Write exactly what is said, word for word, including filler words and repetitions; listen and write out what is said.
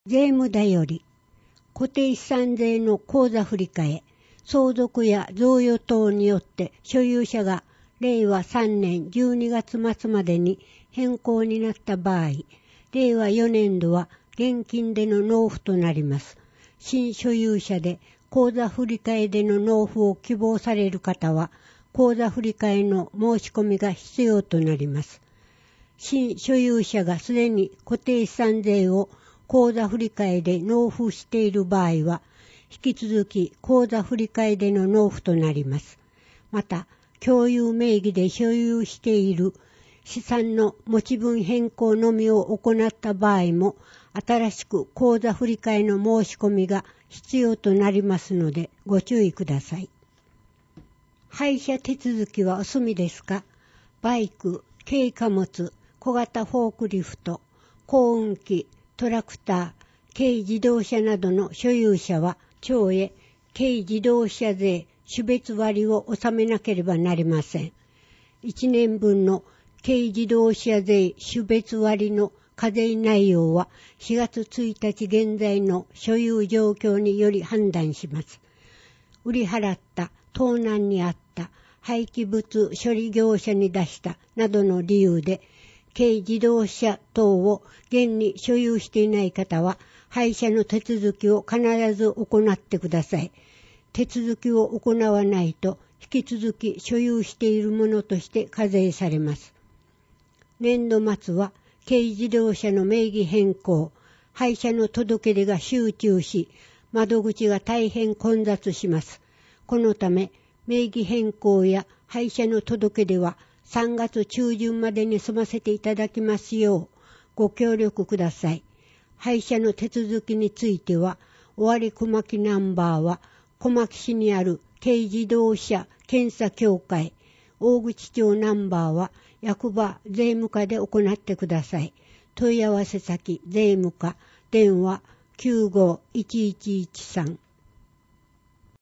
税務だより、固定資産税の口座振替、相続や贈与等によって所有者がれいわさんねんじゅうにがつ末までに変更になった場合、れいわよねん度は現金での納付となります。新所有者で口座振替での納付を希望される方は、口座振替の申し込みが必要となります。新所有者がすでに固定資産税を口座振替で納付している場合は、引き続き口座振替での納付となります。また、共有名義で所有している資産の持ち分変更のみを行った場合も、新しく口座振替の申し込みが必要となりますので、ご注意ください。配車手続きはお済みですか？バイク、軽貨物、小型フォークリフト、耕運機、トラクター、軽自動車などの所有者は、町へ軽自動車税種別割を納めなければなりません。いちねんぶんの軽自動車税種別割の課税内容はしがつついたち現在の所有状況により判断します。売り払った、盗難にあった、廃棄物処理業者に出したなどの理由で、軽自動車等を現に所有していない方は、配車の手続きを必ず行ってください。手続きを行わないと、引き続き所有しているものとして課税されます。年度末は、軽自動車の名義変更、配車の届け出が集中し、窓口が大変混雑します。このため、名義変更や配車の届け出はさんがつちゅうじゅんまでに済ませていただきますようご協力ください。配車の手続きについては、尾張小牧ナンバーは小牧市にある軽自動車検査協会、大口町ナンバーは役場税務課で行ってください。問い合わせ先税務課、電話 きゅうごいちいちいちさん